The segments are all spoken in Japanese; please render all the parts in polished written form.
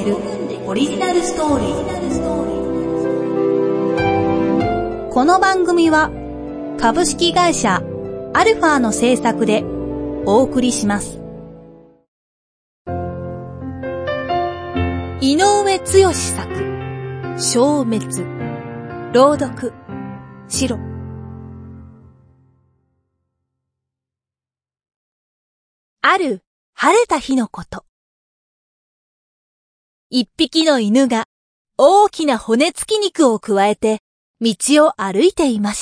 るオリジナルストーリー。この番組は株式会社アルファの制作でお送りします。井上剛作、消滅。朗読、シロ。ある晴れた日のこと。一匹の犬が大きな骨付き肉をくわえて道を歩いていました。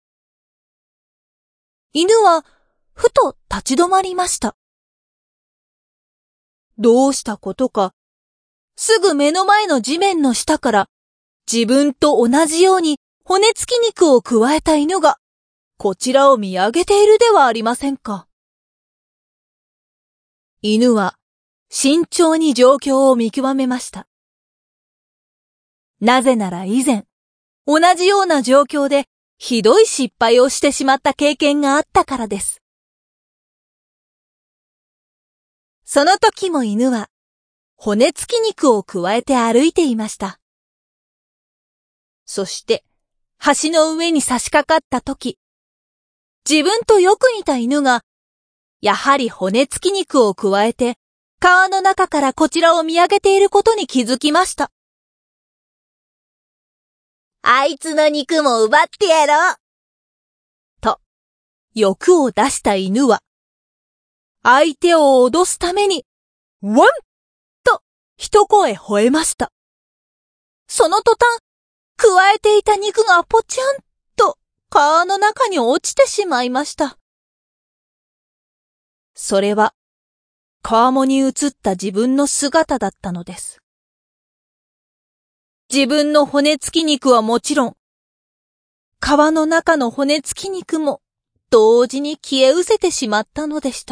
犬はふと立ち止まりました。どうしたことか、すぐ目の前の地面の下から自分と同じように骨付き肉をくわえた犬がこちらを見上げているではありませんか。犬は慎重に状況を見極めました。なぜなら以前、同じような状況でひどい失敗をしてしまった経験があったからです。その時も犬は骨付き肉をくわえて歩いていました。そして橋の上に差し掛かった時、自分とよく似た犬がやはり骨付き肉をくわえて川の中からこちらを見上げていることに気づきました。あいつの肉も奪ってやろうと欲を出した犬は相手を脅すためにワンと一声吠えました。その途端、くわえていた肉がポチャンと川の中に落ちてしまいました。それは川面に映った自分の姿だったのです。自分の骨付き肉はもちろん、川の中の骨付き肉も同時に消え失せてしまったのでした。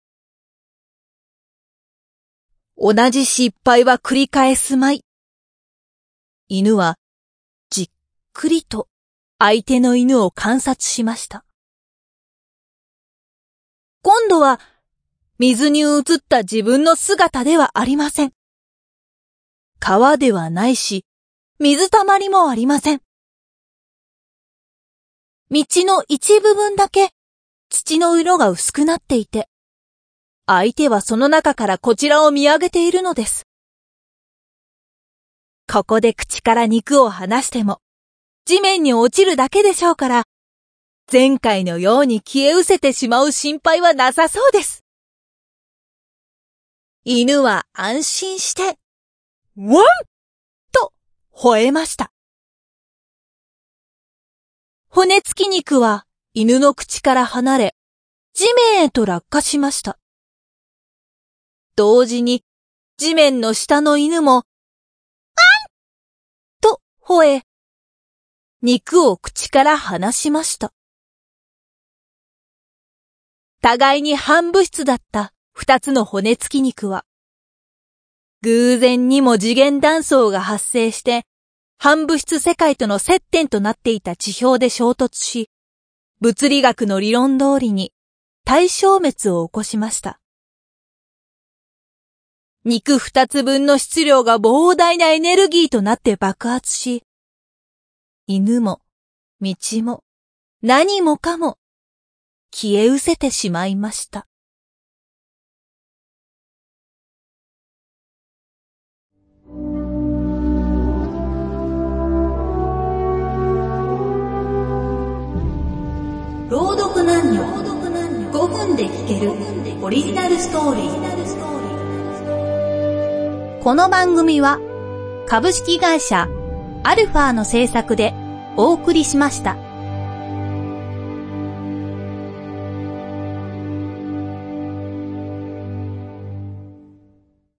同じ失敗は繰り返すまい。犬はじっくりと相手の犬を観察しました。今度は水に映った自分の姿ではありません。川ではないし、水たまりもありません。道の一部分だけ土の色が薄くなっていて、相手はその中からこちらを見上げているのです。ここで口から肉を離しても、地面に落ちるだけでしょうから、前回のように消え失せてしまう心配はなさそうです。犬は安心して、ワンと吠えました。骨付き肉は犬の口から離れ、地面へと落下しました。同時に地面の下の犬も、と吠え、肉を口から離しました。互いに反物質だった二つの骨付き肉は、偶然にも次元断層が発生して、反物質世界との接点となっていた地表で衝突し、物理学の理論通りに対消滅を起こしました。肉二つ分の質量が膨大なエネルギーとなって爆発し、犬も道も何もかも消え失せてしまいました。朗読男女5分で聞けるオリジナルストーリー。この番組は株式会社アルファの制作でお送りしました。